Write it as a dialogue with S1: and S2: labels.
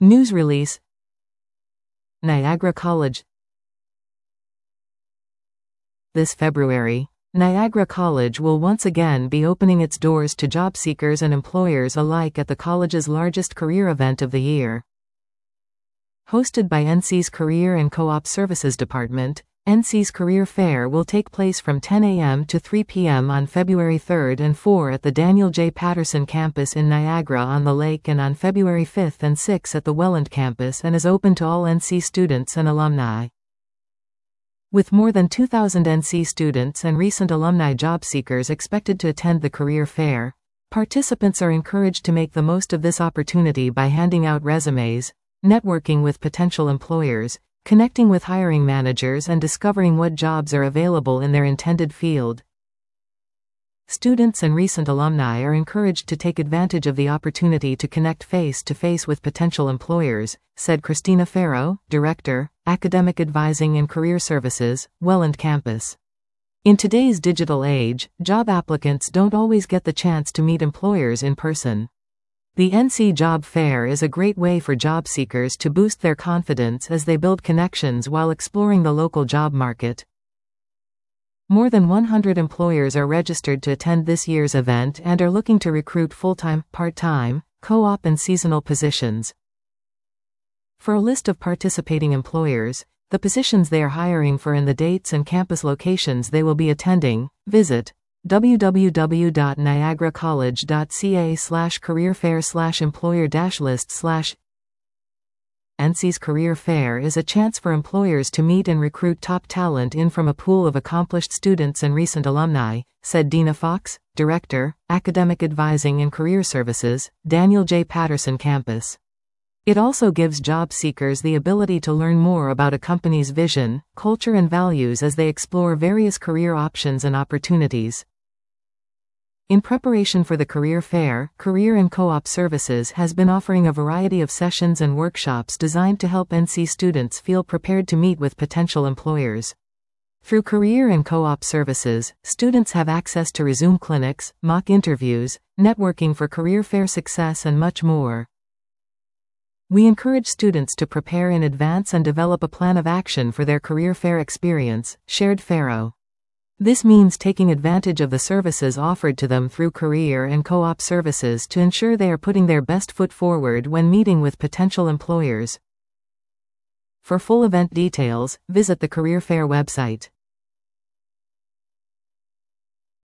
S1: News release. Niagara College. This February, Niagara College will once again be opening its doors to job seekers and employers alike at the college's largest career event of the year. Hosted by NC's Career and Co-op Services Department, NC's Career Fair will take place from 10 a.m. to 3 p.m. on February 3rd and 4 at the Daniel J. Patterson campus in Niagara-on-the-Lake and on February 5th and 6 at the Welland campus, and is open to all NC students and alumni. With more than 2,000 NC students and recent alumni job seekers expected to attend the Career Fair, participants are encouraged to make the most of this opportunity by handing out resumes, networking with potential employers, connecting with hiring managers, and discovering what jobs are available in their intended field. Students and recent alumni are encouraged to take advantage of the opportunity to connect face-to-face with potential employers, said Christina Farrow, Director, Academic Advising and Career Services, Welland Campus. In today's digital age, job applicants don't always get the chance to meet employers in person. The NC Job Fair is a great way for job seekers to boost their confidence as they build connections while exploring the local job market. More than 100 employers are registered to attend this year's event and are looking to recruit full-time, part-time, co-op and seasonal positions. For a list of participating employers, the positions they are hiring for, and the dates and campus locations they will be attending, visit www.niagaracollege.ca/careerfair/employer-list/. NC's Career Fair is a chance for employers to meet and recruit top talent in from a pool of accomplished students and recent alumni, said Dina Fox, Director, Academic Advising and Career Services, Daniel J. Patterson Campus. It also gives job seekers the ability to learn more about a company's vision, culture and values as they explore various career options and opportunities. In preparation for the Career Fair, Career and Co-op Services has been offering a variety of sessions and workshops designed to help NC students feel prepared to meet with potential employers. Through Career and Co-op Services, students have access to Resume clinics, mock interviews, networking for career fair success, and much more. We encourage students to prepare in advance and develop a plan of action for their career fair experience, shared Farrow. This means taking advantage of the services offered to them through Career and Co-op Services to ensure they are putting their best foot forward when meeting with potential employers. For full event details, visit the Career Fair website.